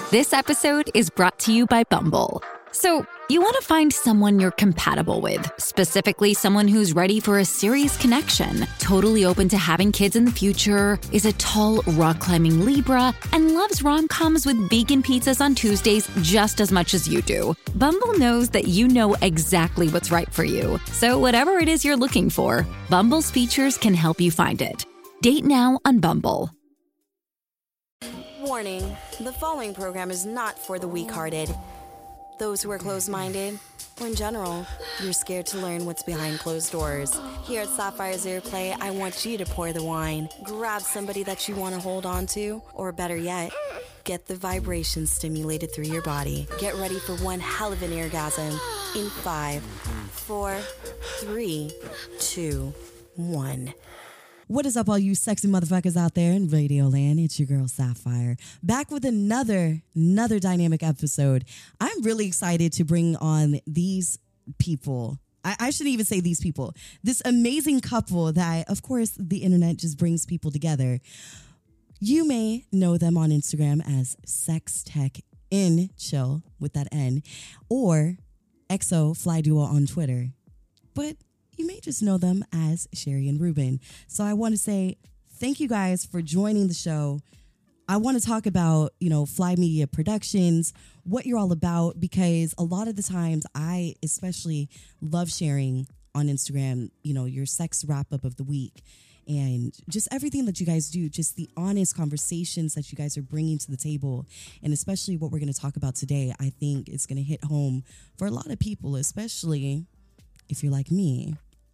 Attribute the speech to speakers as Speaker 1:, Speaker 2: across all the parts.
Speaker 1: This episode is brought to you by Bumble. So, you want to find someone you're compatible with, specifically someone who's ready for a serious connection, totally open to having kids in the future, is a tall, rock-climbing Libra, and loves rom-coms with vegan pizzas on Tuesdays just as much as you do. Bumble knows that you know exactly what's right for you. So whatever it is you're looking for, Bumble's features can help you find it. Date now on Bumble.
Speaker 2: Warning, the following program is not for the weak-hearted. Those who are closed-minded, or in general, you're scared to learn what's behind closed doors. Here at Sapphire's Airplay, I want you to pour the wine, grab somebody that you want to hold on to, or better yet, get the vibrations stimulated through your body. Get ready for one hell of an orgasm in 5, 4, 3, 2, 1.
Speaker 3: What is up, all you sexy motherfuckers out there in Radio Land? It's your girl, Sapphire, back with another dynamic episode. I'm really excited to bring on these people. I shouldn't even say these people. This amazing couple that, of course, the internet just brings people together. You may know them on Instagram as Sex Tech in Chill with that N, or XO Fly Duo on Twitter. But you may just know them as Sherry and Ruben. So I want to say thank you guys for joining the show. I want to talk about, Fly Media Productions, what you're all about, because a lot of the times I especially love sharing on Instagram, your sex wrap up of the week and just everything that you guys do, just the honest conversations that you guys are bringing to the table. And especially what we're going to talk about today, I think it's going to hit home for a lot of people, especially if you're like me.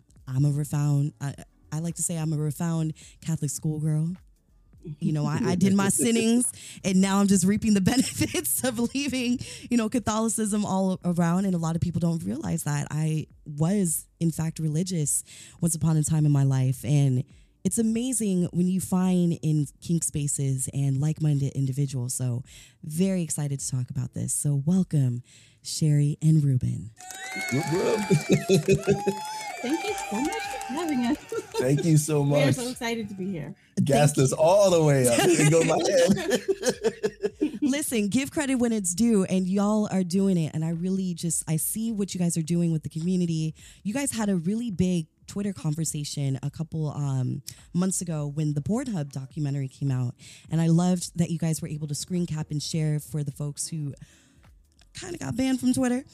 Speaker 3: I like to say I'm a refound Catholic schoolgirl. I did my sinnings and now I'm just reaping the benefits of leaving, Catholicism all around. And a lot of people don't realize that I was, in fact, religious once upon a time in my life. And it's amazing when you find in kink spaces and like-minded individuals. So very excited to talk about this. So welcome, Sherry and Ruben.
Speaker 4: Thank you so much for having us.
Speaker 5: Thank you so much.
Speaker 4: We're so excited to be here.
Speaker 5: Gassed us all the way up. It goes my head.
Speaker 3: Listen, give credit when it's due, and y'all are doing it. And I really I see what you guys are doing with the community. You guys had a really big Twitter conversation a couple months ago when the Pornhub documentary came out. And I loved that you guys were able to screen cap and share for the folks who kind of got banned from Twitter.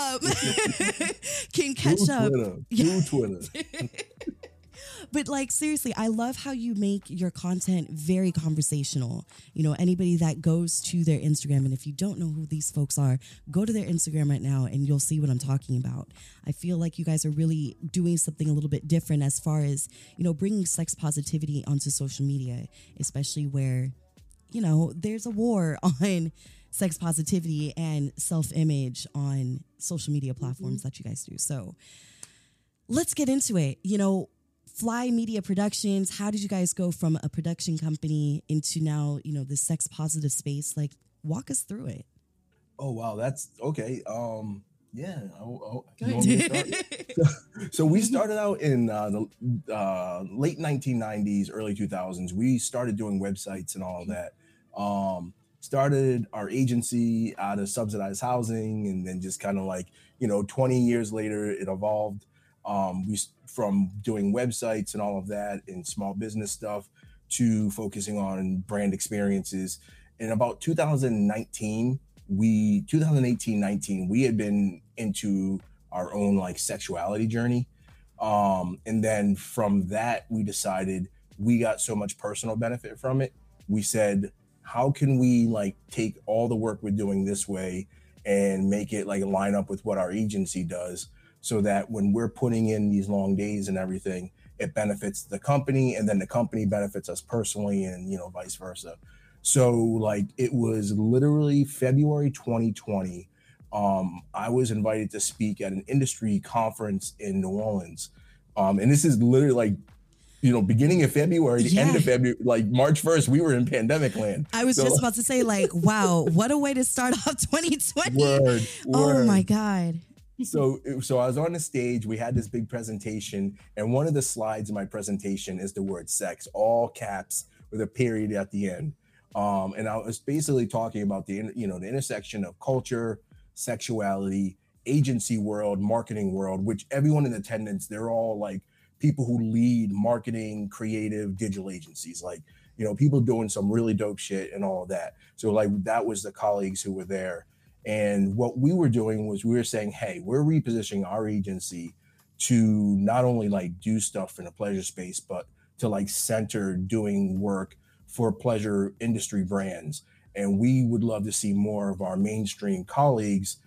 Speaker 3: Can catch up.
Speaker 5: Twitter.
Speaker 3: But seriously, I love how you make your content very conversational. Anybody that goes to their Instagram, and if you don't know who these folks are, go to their Instagram right now and you'll see what I'm talking about. I feel like you guys are really doing something a little bit different as far as, bringing sex positivity onto social media, especially where, there's a war on sex positivity and self-image on social media platforms that you guys do. So let's get into it. Fly Media Productions, how did you guys go from a production company into now, the sex positive space? Walk us through it.
Speaker 5: Oh, wow. That's okay. Yeah. You want me to start? So we started out in the late 1990s, early 2000s. We started doing websites and all of that. Started our agency out of subsidized housing, and then just kind of 20 years later, it evolved. From doing websites and all of that and small business stuff to focusing on brand experiences. In about 2018-19, we had been into our own sexuality journey. And then from that, we decided we got so much personal benefit from it. We said, how can we take all the work we're doing this way and make it line up with what our agency does, so that when we're putting in these long days and everything, it benefits the company, and then the company benefits us personally, and vice versa. So it was literally February 2020. I was invited to speak at an industry conference in New Orleans. And this is literally beginning of February, the end of February, March 1st, we were in pandemic land.
Speaker 3: I was just about to say, wow, what a way to start off 2020.
Speaker 5: Word.
Speaker 3: Oh my God.
Speaker 5: So I was on the stage, we had this big presentation, and one of the slides in my presentation is the word sex, all caps with a period at the end. And I was basically talking about the intersection of culture, sexuality, agency world, marketing world, which everyone in attendance, they're all like people who lead marketing, creative, digital agencies, like, people doing some really dope shit and all of that. So like that was the colleagues who were there. And what we were doing was we were saying, hey, we're repositioning our agency to not only like do stuff in a pleasure space, but to like center doing work for pleasure industry brands. And we would love to see more of our mainstream colleagues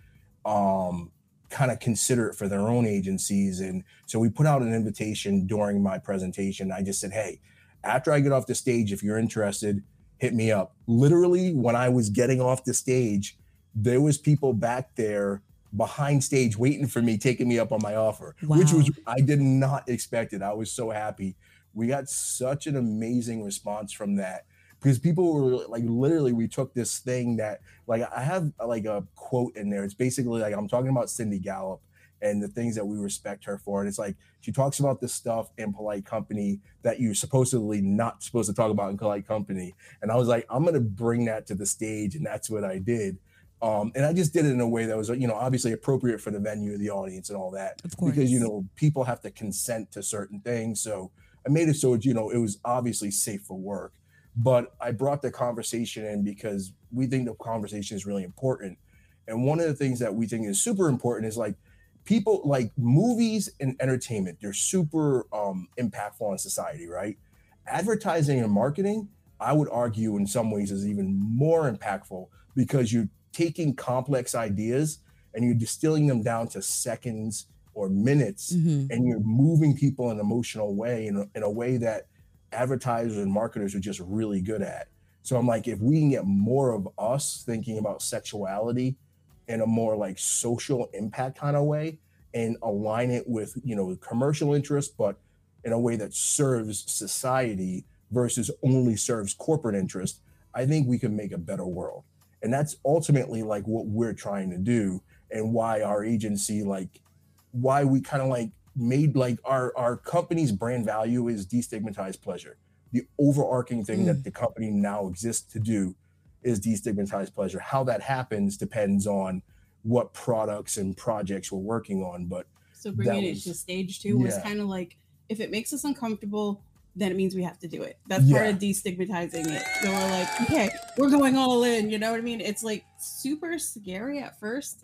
Speaker 5: kind of consider it for their own agencies. And so we put out an invitation during my presentation. I just said, hey, after I get off the stage, if you're interested, hit me up. Literally, when I was getting off the stage, there was people back there behind stage waiting for me, taking me up on my offer, which was, I did not expect it. I was so happy. We got such an amazing response from that, because people were like, literally, we took this thing that, like, I have like a quote in there. It's basically like, I'm talking about Cindy Gallup and the things that we respect her for. And it's like, she talks about this stuff in Polite Company that you're supposedly not supposed to talk about in Polite Company. And I was like, I'm going to bring that to the stage. And that's what I did. And I just did it in a way that was, obviously appropriate for the venue, the audience, and all that.
Speaker 3: Of course.
Speaker 5: Because, people have to consent to certain things. So I made it so, it was obviously safe for work. But I brought the conversation in because we think the conversation is really important. And one of the things that we think is super important is like, people like movies and entertainment, they're super impactful on society, right? Advertising and marketing, I would argue in some ways is even more impactful, because you're taking complex ideas and you're distilling them down to seconds or minutes, and you're moving people in an emotional way, in a way that advertisers and marketers are just really good at. So I'm like, if we can get more of us thinking about sexuality in a more like social impact kind of way, and align it with, commercial interest, but in a way that serves society versus only serves corporate interest, I think we can make a better world. And that's ultimately like what we're trying to do, and why our agency, like why we kind of like made like our company's brand value is destigmatize pleasure. The overarching thing that the company now exists to do is destigmatize pleasure. How that happens depends on what products and projects we're working on. But
Speaker 4: so bringing it to stage two was kind of like, if it makes us uncomfortable, then it means we have to do it. That's part of destigmatizing it. So we're like, okay, we're going all in. You know what I mean? It's like super scary at first.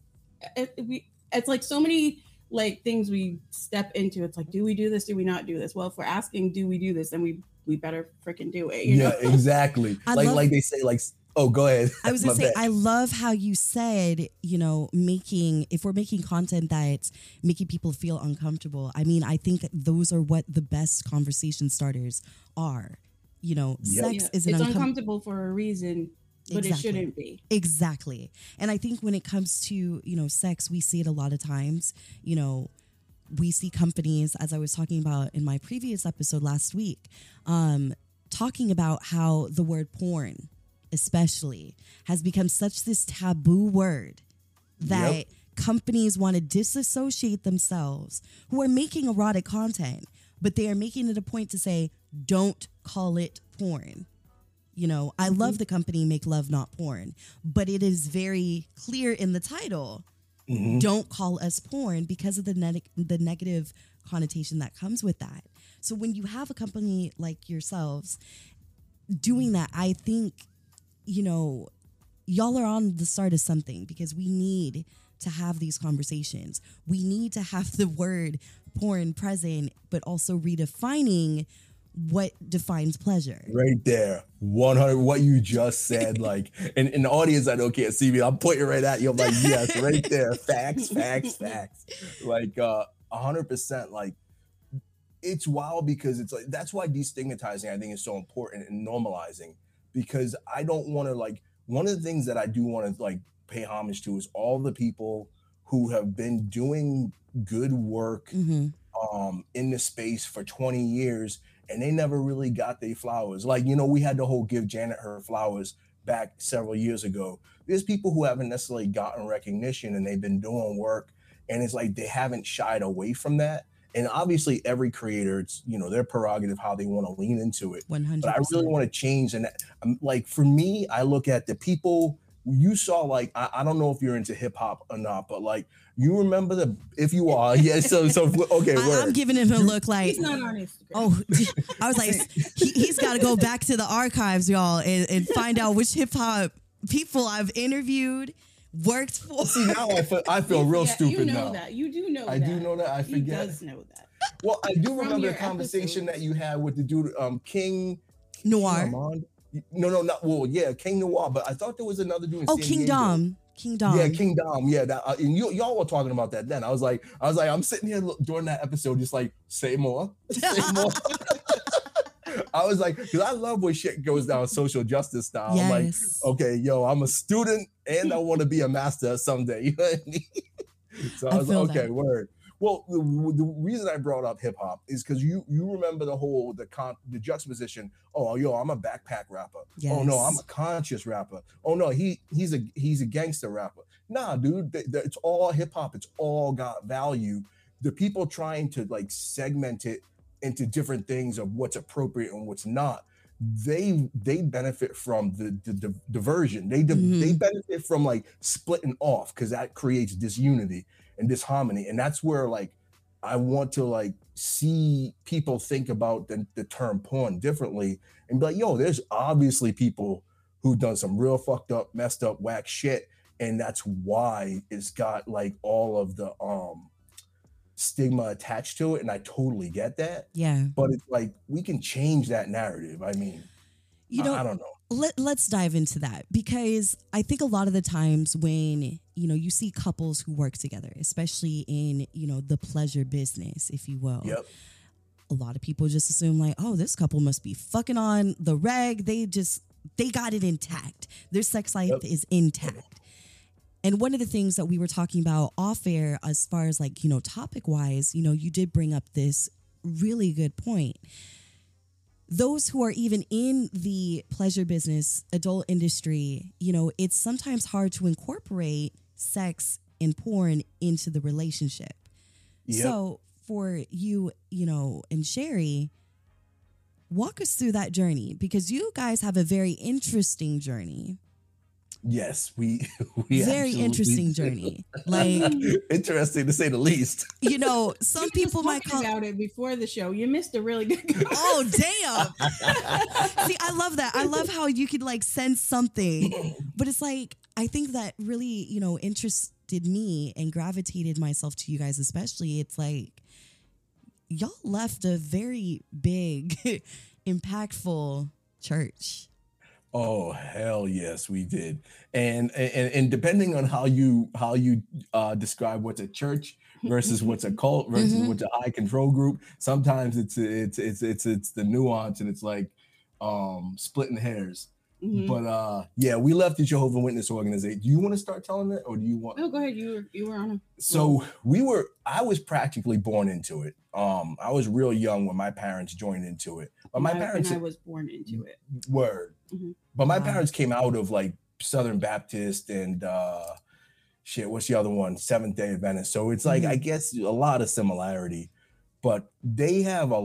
Speaker 4: It's like so many like things we step into. It's like, do we do this? Do we not do this? Well, if we're asking, do we do this? Then we better freaking do it. You know?
Speaker 5: Exactly. like they say, like, oh, go ahead.
Speaker 3: I was going to say, I love how you said, if we're making content that's making people feel uncomfortable. I mean, I think those are what the best conversation starters are. Sex is
Speaker 4: it's uncomfortable for a reason, but it shouldn't be.
Speaker 3: Exactly. And I think when it comes to, sex, we see it a lot of times. We see companies, as I was talking about in my previous episode last week, talking about how the word porn especially has become such this taboo word that companies want to disassociate themselves who are making erotic content, but they are making it a point to say, don't call it porn. I love the company Make Love Not Porn, but it is very clear in the title, don't call us porn, because of the negative connotation that comes with that. So when you have a company like yourselves doing that, I think, y'all are on the start of something, because we need to have these conversations. We need to have the word porn present, but also redefining what defines pleasure.
Speaker 5: Right there. 100. What you just said, like, and in the audience, I know can't see me. I'm pointing right at you. I'm like, yes, right there. Facts. Like, 100%. Like, it's wild, because it's like, that's why destigmatizing, I think, is so important, and normalizing, because I don't want to, like, one of the things that I do want to like pay homage to is all the people who have been doing good work in the space for 20 years, and they never really got their flowers. Like, we had the whole Give Janet Her Flowers back several years ago. There's people who haven't necessarily gotten recognition, and they've been doing work, and it's like they haven't shied away from that. And obviously every creator, it's, you know, their prerogative how they want to lean into it.
Speaker 3: 100%.
Speaker 5: But I really want to change. And like, for me, I look at the people you saw, like, I don't know if you're into hip hop or not, but like, you remember if you are, yeah. So okay,
Speaker 3: I'm giving him a look like,
Speaker 4: he's not on Instagram.
Speaker 3: Oh, I was like, he's got to go back to the archives, y'all, and find out which hip hop people I've interviewed, worked for.
Speaker 5: See, now I feel real stupid
Speaker 4: you know
Speaker 5: now.
Speaker 4: That. You do know
Speaker 5: I
Speaker 4: that.
Speaker 5: do know that. I forget.
Speaker 4: He does know that.
Speaker 5: Well, I do
Speaker 4: From
Speaker 5: remember
Speaker 4: your
Speaker 5: the conversation
Speaker 4: episodes.
Speaker 5: that you had with the dude, King
Speaker 3: Noir.
Speaker 5: No, not yeah, King Noir. But I thought there was another dude.
Speaker 3: Oh, King Dom.
Speaker 5: Yeah, King Dom. Yeah, that, and y'all were talking about that then. I was like, I'm sitting here during that episode, just like, say more, say more. I was like, because I love when shit goes down social justice style.
Speaker 3: Yes.
Speaker 5: I'm like, okay, yo, I'm a student and I want to be a master someday. You know what I mean? So I was like, okay, word. Well, the reason I brought up hip hop is because you remember the juxtaposition. Oh, yo, I'm a backpack rapper.
Speaker 3: Yes.
Speaker 5: Oh no, I'm a conscious rapper. Oh no, he's a gangster rapper. Nah, dude, it's all hip hop. It's all got value. The people trying to like segment it into different things of what's appropriate and what's not. They benefit from the diversion. They benefit from like splitting off because that creates disunity and disharmony. And that's where like I want to like see people think about the term porn differently and be like, yo, there's obviously people who've done some real fucked up, messed up, whack shit. And that's why it's got like all of the stigma attached to it. And I totally get that.
Speaker 3: Yeah.
Speaker 5: But it's like we can change that narrative. I mean, I don't know.
Speaker 3: Let's dive into that, because I think a lot of the times when, you know, you see couples who work together, especially in, you know, the pleasure business, if you will.
Speaker 5: Yep.
Speaker 3: A lot of people just assume like, oh, this couple must be fucking on the reg. They got it intact. Their sex life is intact. And one of the things that we were talking about off air, as far as like, you know, topic wise, you know, you did bring up this really good point. Those who are even in the pleasure business, adult industry, you know, it's sometimes hard to incorporate sex and porn into the relationship. Yep. So for you, you know, and Sherry, walk us through that journey, because you guys have a very interesting journey.
Speaker 5: Yes, we
Speaker 3: very interesting journey. Like
Speaker 5: interesting to say the least.
Speaker 3: You know, some people might call
Speaker 4: about it before the show. You missed a really good comment.
Speaker 3: Oh damn. See, I love that. I love how you could like sense something. But it's like, I think that really, you know, interested me and gravitated myself to you guys, especially. It's like y'all left a very big, impactful church.
Speaker 5: Oh hell yes, we did, and depending on how you describe what's a church versus what's a cult versus what's a high control group, sometimes it's the nuance and it's like splitting hairs. Mm-hmm. But yeah, we left the Jehovah's Witness organization. Do you want to start telling it, or do you want?
Speaker 4: No, go ahead. You were on it.
Speaker 5: So I was practically born into it. I was real young when my parents joined into it. But my parents,
Speaker 4: I was born into it.
Speaker 5: Word. Mm-hmm. But my parents came out of like Southern Baptist and what's the other one? Seventh-day Adventist. So it's like I guess a lot of similarity, but they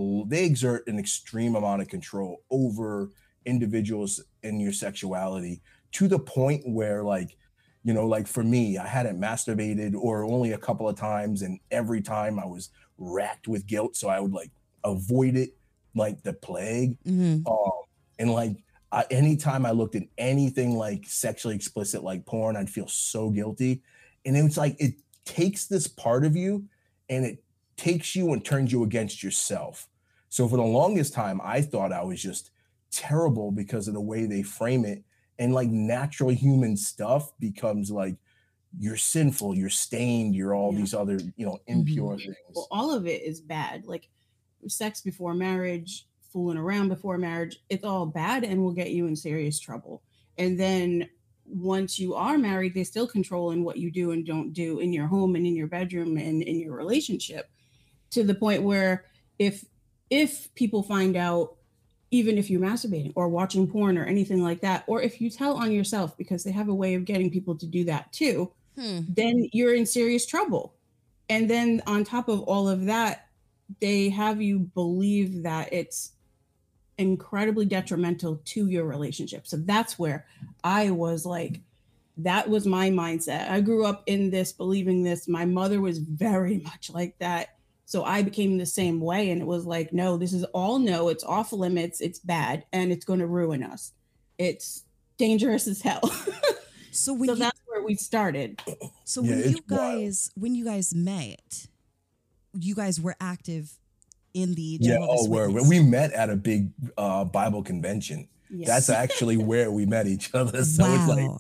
Speaker 5: exert an extreme amount of control over individuals in your sexuality, to the point where, like, you know, like for me, I hadn't masturbated or only a couple of times, and every time I was racked with guilt, so I would like avoid it like the plague. And like anytime I looked at anything like sexually explicit like porn, I'd feel so guilty. And it's like it takes this part of you and it takes you and turns you against yourself. So for the longest time, I thought I was just terrible because of the way they frame it. And like natural human stuff becomes like you're sinful, you're stained, you're all these other, you know, impure things.
Speaker 4: Well, all of it is bad. Like sex before marriage, fooling around before marriage, it's all bad and will get you in serious trouble. And then once you are married, they still control in what you do and don't do in your home and in your bedroom and in your relationship, to the point where if people find out, even if you're masturbating or watching porn or anything like that, or if you tell on yourself, because they have a way of getting people to do that too, then you're in serious trouble. And then on top of all of that, they have you believe that it's incredibly detrimental to your relationship. So that's where I was like, that was my mindset. I grew up in this, believing this. My mother was very much like that. So I became the same way. And it was like, no, this is all no, it's off limits, it's bad, and it's going to ruin us. It's dangerous as hell. So that's where we started.
Speaker 3: So when you guys met, you guys were active in the Jehovah's Witness.
Speaker 5: We met at a big Bible convention. Yes. That's actually where we met each other. So
Speaker 3: wow.
Speaker 5: It's like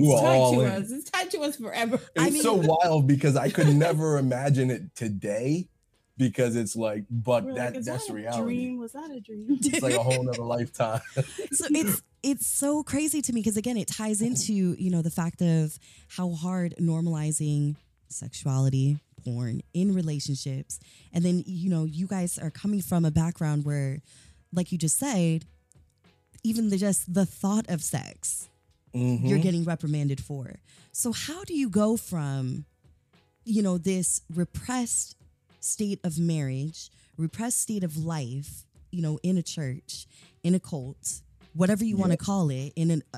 Speaker 4: It's tied to us forever.
Speaker 5: It's so wild because I could never imagine it today, because it's like, but that's reality.
Speaker 4: Dream? Was that a dream?
Speaker 5: It's like a whole nother lifetime.
Speaker 3: So it's so crazy to me because, again, it ties into, the fact of how hard normalizing sexuality, porn in relationships. And then, you guys are coming from a background where, like you just said, even just the thought of sex, you're getting reprimanded for. So how do you go from, this repressed state of marriage, repressed state of life, in a church, in a cult, whatever you want to call it, in an,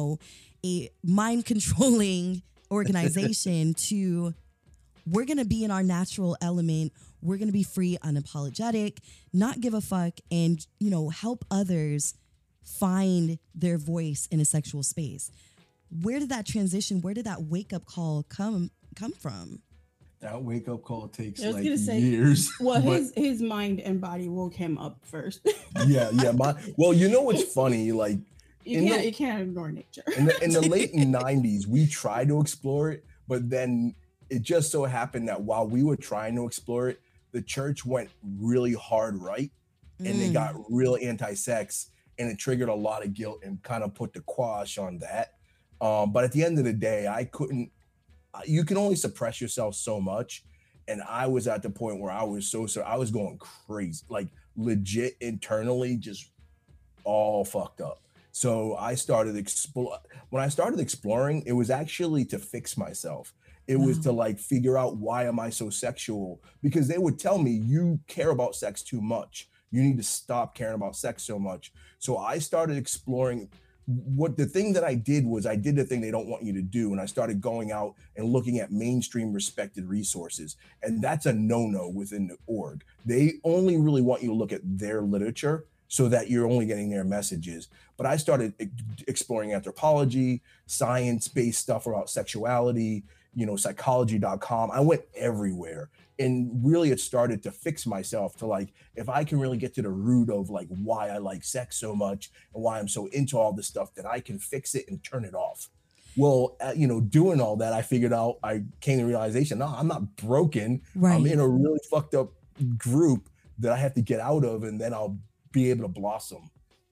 Speaker 3: a mind controlling organization to, we're going to be in our natural element. We're going to be free, unapologetic, not give a fuck, and, help others find their voice in a sexual space. Where did that transition, where did that wake up call come from?
Speaker 5: That wake up call takes years.
Speaker 4: Well, his mind and body woke him up first.
Speaker 5: yeah. Well, what's funny? Like
Speaker 4: you can't ignore nature.
Speaker 5: In the late 90s, we tried to explore it, but then it just so happened that while we were trying to explore it, the church went really hard right, and they got real anti-sex, and it triggered a lot of guilt and kind of put the quash on that. But at the end of the day, you can only suppress yourself so much. And I was at the point where I was I was going crazy, like legit internally, just all fucked up. So I started when I started exploring, it was actually to fix myself. It was to figure out, why am I so sexual? Because they would tell me, you care about sex too much. You need to stop caring about sex so much. So I started exploring. The thing that I did was I did the thing they don't want you to do. And I started going out and looking at mainstream respected resources. And that's a no-no within the org. They only really want you to look at their literature so that you're only getting their messages. But I started exploring anthropology, science-based stuff about sexuality, psychology.com. I went everywhere. And really it started to fix myself to if I can really get to the root of why I like sex so much and why I'm so into all this stuff, that I can fix it and turn it off. Well, doing all that, I figured out, I came to the realization, no, I'm not broken. Right. I'm in a really fucked up group that I have to get out of, and then I'll be able to blossom.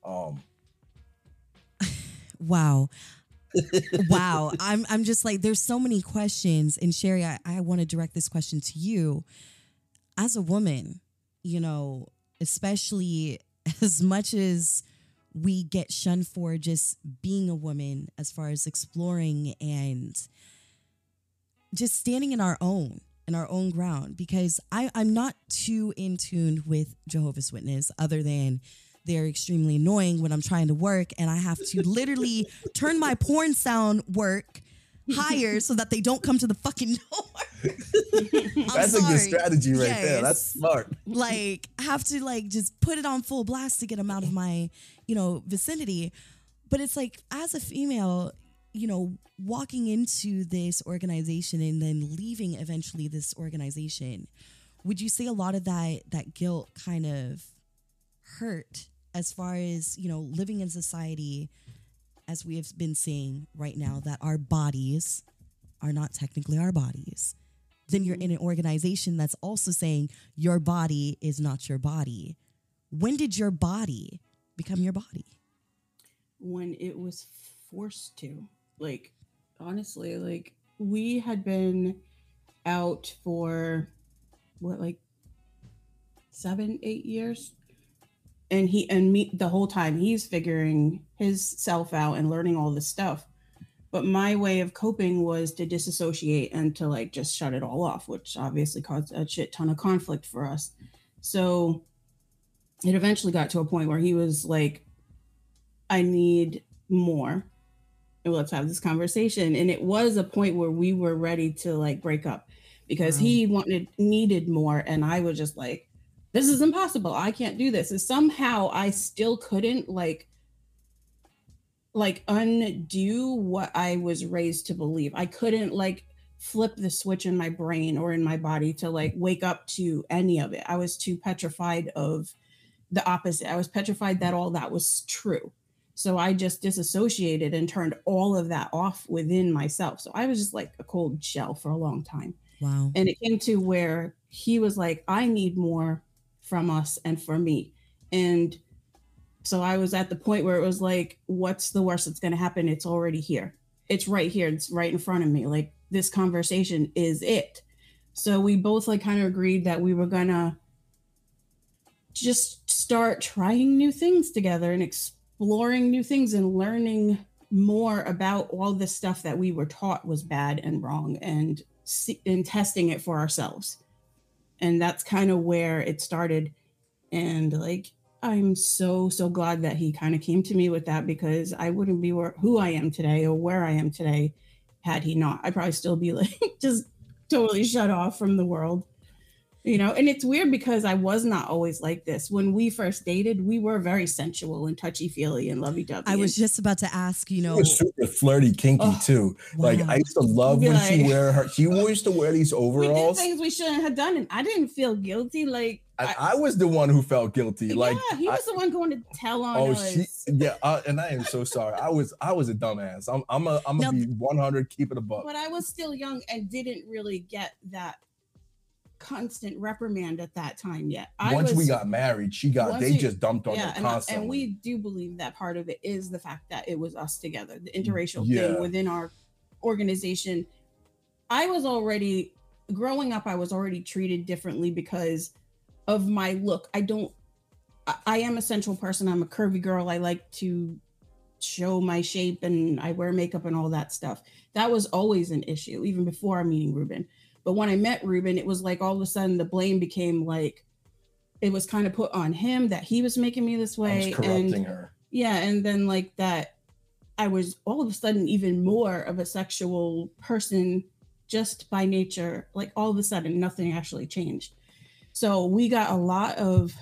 Speaker 3: Wow. Wow. I'm just there's so many questions. And Sherry, I want to direct this question to you. As a woman, especially as much as we get shunned for just being a woman, as far as exploring and just standing in our own ground, because I'm not too in tune with Jehovah's Witness, other than they're extremely annoying when I'm trying to work, and I have to literally turn my porn sound work higher so that they don't come to the fucking door.
Speaker 5: That's a good strategy right there. That's smart.
Speaker 3: I have to just put it on full blast to get them out of my, vicinity. But it's as a female, walking into this organization and then leaving eventually this organization, would you say a lot of that guilt kind of hurt, as far as living in society, as we have been saying right now, that our bodies are not technically our bodies? Then you're in an organization that's also saying your body is not your body. When did your body become your body?
Speaker 4: When it was forced to. Honestly, we had been out for 7-8 years. And me the whole time he's figuring his self out and learning all this stuff. But my way of coping was to disassociate and to just shut it all off, which obviously caused a shit ton of conflict for us. So it eventually got to a point where he was like, I need more. And let's have this conversation. And it was a point where we were ready to like break up because he needed more. And I was just like, this is impossible. I can't do this. And somehow I still couldn't like undo what I was raised to believe. I couldn't like flip the switch in my brain or in my body to like wake up to any of it. I was too petrified of the opposite. I was petrified that all that was true. So I just disassociated and turned all of that off within myself. So I was just like a cold shell for a long time.
Speaker 3: Wow.
Speaker 4: And it came to where he was like, I need more from us and for me. And so I was at the point where it was like, what's the worst that's going to happen? It's already here. It's right here. It's right in front of me. Like this conversation is it. So we both like kind of agreed that we were going to just start trying new things together and exploring new things and learning more about all the stuff that we were taught was bad and wrong and testing it for ourselves. And that's kind of where it started. And like, I'm so glad that he kind of came to me with that, because I wouldn't be who I am today or where I am today had he not. I'd probably still be like just totally shut off from the world. You know, and it's weird because I was not always like this. When we first dated, we were very sensual and touchy-feely and lovey-dovey.
Speaker 3: I was just about to ask, you know.
Speaker 5: She was super flirty, kinky too. Wow. Like I used to love when she used to wear these overalls.
Speaker 4: We did things we shouldn't have done, and I didn't feel guilty. Like
Speaker 5: I was the one who felt guilty.
Speaker 4: Yeah,
Speaker 5: like
Speaker 4: he was the one going to tell on us.
Speaker 5: And I am so sorry. I was a dumbass. I'm gonna be 100, keep it a buck.
Speaker 4: But I was still young and didn't really get that constant reprimand at that time yet.
Speaker 5: Once we got married, they just dumped on her constantly.
Speaker 4: And we do believe that part of it is the fact that it was us together, the interracial thing within our organization. Growing up, I was already treated differently because of my look. I am a sensual person. I'm a curvy girl. I like to show my shape and I wear makeup and all that stuff. That was always an issue, even before meeting Ruben. But when I met Ruben, it was like all of a sudden the blame became like, it was kind of put on him that he was making me this way. I was
Speaker 5: corrupting her.
Speaker 4: Yeah. And then like that, I was all of a sudden even more of a sexual person just by nature. Like all of a sudden, nothing actually changed. So we got a lot of,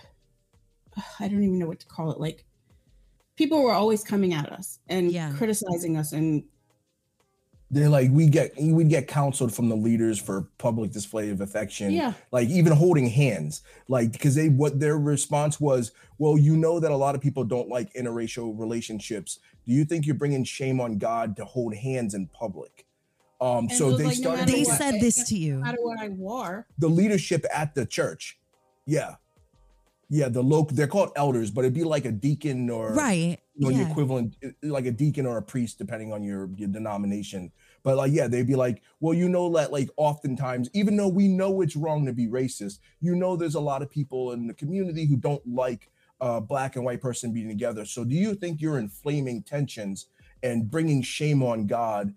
Speaker 4: I don't even know what to call it. Like people were always coming at us and criticizing us, and
Speaker 5: they're like, we'd get counseled from the leaders for public display of affection.
Speaker 4: Yeah.
Speaker 5: Like even holding hands, like, because what their response was, well, you know that a lot of people don't like interracial relationships. Do you think you're bringing shame on God to hold hands in public? So they started.
Speaker 3: They said this to you.
Speaker 4: No matter what I wore.
Speaker 5: The leadership at the church. Yeah. Yeah. They're called elders, but it'd be like a deacon or the equivalent, like a deacon or a priest, depending on your denomination. But like, they'd be like, well, you know that like oftentimes, even though we know it's wrong to be racist, you know, there's a lot of people in the community who don't like black and white person being together. So do you think you're inflaming tensions and bringing shame on God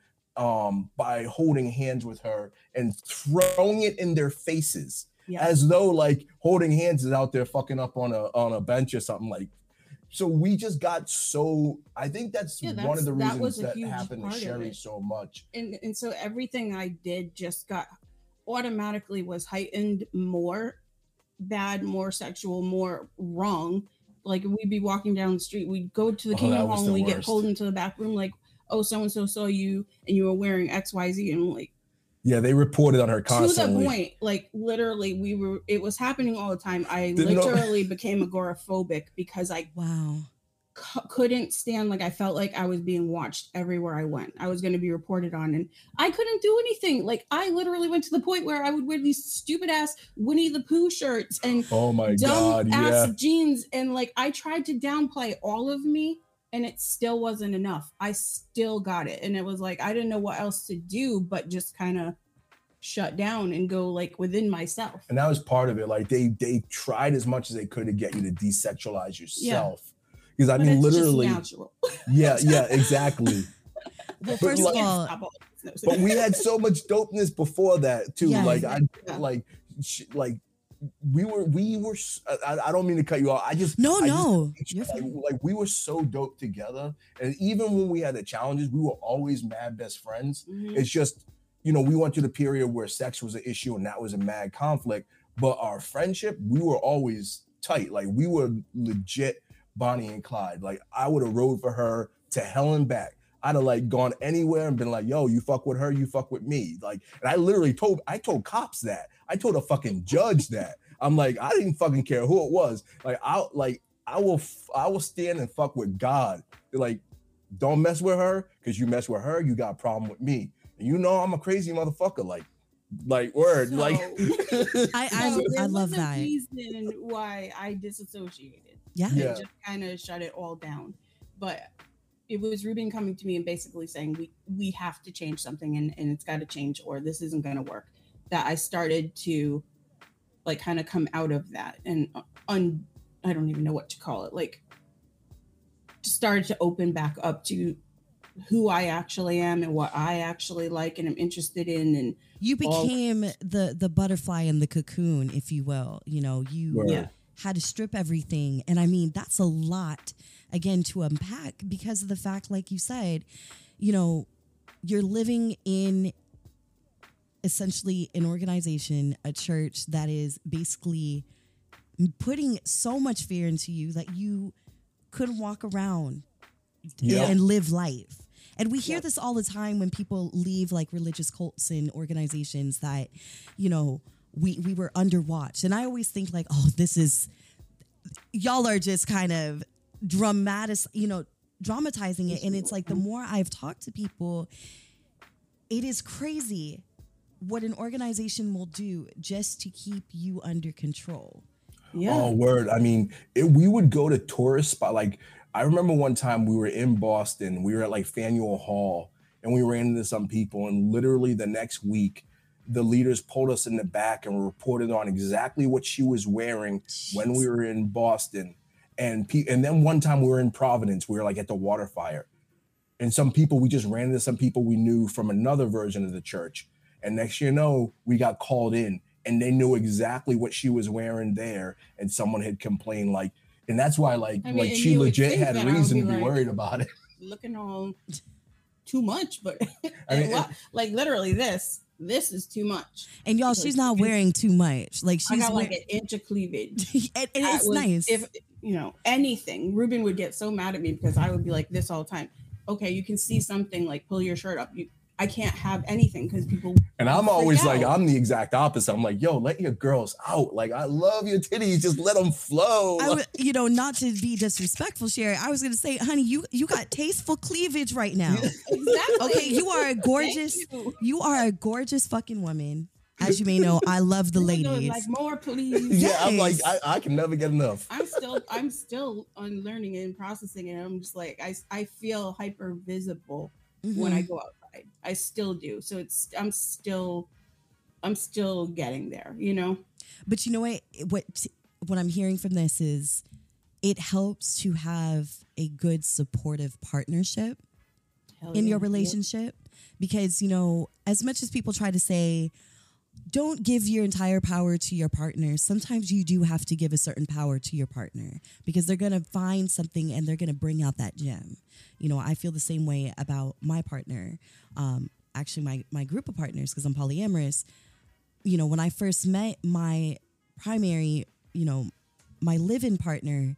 Speaker 5: by holding hands with her and throwing it in their faces? Yeah. As though like holding hands is out there fucking up on a bench or something. Like, so we just got so, I think that's one of the reasons that happened to Sherry so much.
Speaker 4: And so everything I did just got automatically was heightened, more bad, more sexual, more wrong. Like we'd be walking down the street, we'd go to the Kingdom Hall and we get pulled into the back room like, oh, so-and-so saw you and you were wearing XYZ, and like,
Speaker 5: yeah, they reported on her constantly.
Speaker 4: To the point, like literally, it was happening all the time. I literally became agoraphobic because I couldn't stand, like I felt like I was being watched everywhere I went. I was going to be reported on, and I couldn't do anything. Like I literally went to the point where I would wear these stupid ass Winnie the Pooh shirts and dumb ass jeans, and like I tried to downplay all of me. And it still wasn't enough. I still got it. And it was like, I didn't know what else to do, but just kind of shut down and go like within myself.
Speaker 5: And that was part of it. Like they tried as much as they could to get you to desexualize yourself. Because I mean, literally. Yeah, exactly.
Speaker 3: Well, first of all,
Speaker 5: but we had so much dopeness before that too. we were. I don't mean to cut you off.
Speaker 3: No.
Speaker 5: Like we were so dope together, and even when we had the challenges, we were always mad best friends.
Speaker 4: Mhm.
Speaker 5: It's just, you know, we went through the period where sex was an issue and that was a mad conflict. But our friendship, we were always tight. Like we were legit Bonnie and Clyde. Like I would have rode for her to hell and back. I'd have like gone anywhere and been like, yo, you fuck with her, you fuck with me. Like, and I literally told cops that. I told a fucking judge that. I'm like, I didn't fucking care who it was. Like, I will stand and fuck with God. Like, don't mess with her, because you mess with her, you got a problem with me. And you know I'm a crazy motherfucker. Like word.
Speaker 4: So,
Speaker 5: like
Speaker 3: I love
Speaker 4: was a
Speaker 3: that.
Speaker 4: reason why I disassociated.
Speaker 3: Yeah.
Speaker 4: And just kind of shut it all down. But it was Ruben coming to me and basically saying we have to change something, and it's got to change, or this isn't going to work. That I started to like kind of come out of that, and I don't even know what to call it. Like started to open back up to who I actually am and what I actually like and am interested in. And
Speaker 3: you became the butterfly in the cocoon, if you will. You know, you had to strip everything. And I mean, that's a lot, again, to unpack, because of the fact, like you said, you know, you're living in essentially an organization, a church that is basically putting so much fear into you that you couldn't walk around and live life. And we hear this all the time when people leave like religious cults and organizations that, you know, we were under watch. And I always think like, oh, y'all are just kind of dramatizing it. And it's like, the more I've talked to people, it is crazy what an organization will do just to keep you under control.
Speaker 4: Yeah.
Speaker 5: Oh, word. I mean, we would go to tourist spot. Like, I remember one time we were in Boston. We were at like Faneuil Hall, and we ran into some people. And literally the next week, the leaders pulled us in the back and reported on exactly what she was wearing when we were in Boston. And then one time we were in Providence. We were like at the water fire. And we just ran into some people we knew from another version of the church. And next you know, we got called in, and they knew exactly what she was wearing there. And someone had complained, like, and that's why, she legit had a reason to be worried about it.
Speaker 4: Looking all too much, but
Speaker 5: I mean,
Speaker 4: like literally this is too much.
Speaker 3: And y'all, she's not wearing too much. Like, she's
Speaker 4: got like an inch of cleavage.
Speaker 3: and it's nice.
Speaker 4: If you know anything, Ruben would get so mad at me because I would be like this all the time. Okay, you can see something, like pull your shirt up. I can't have anything because people.
Speaker 5: And I'm always like, I'm the exact opposite. I'm like, yo, let your girls out. Like, I love your titties. Just let them flow.
Speaker 3: Not to be disrespectful, Sherry. I was going to say, honey, you got tasteful cleavage right now.
Speaker 4: Exactly.
Speaker 3: Okay, you are a gorgeous. You are a gorgeous fucking woman. As you may know, I love the ladies.
Speaker 4: Like, more, please.
Speaker 5: Yeah, I'm like, I can never get enough.
Speaker 4: I'm still unlearning and processing it. I'm just like, I feel hyper visible when I go outside. I still do. So I'm still getting there, you know?
Speaker 3: But you know what I'm hearing from this is it helps to have a good supportive partnership in your relationship, because, you know, as much as people try to say, don't give your entire power to your partner, sometimes you do have to give a certain power to your partner, because they're going to find something and they're going to bring out that gem. You know, I feel the same way about my partner. Actually, my group of partners, because I'm polyamorous. You know, when I first met my primary, you know, my live-in partner,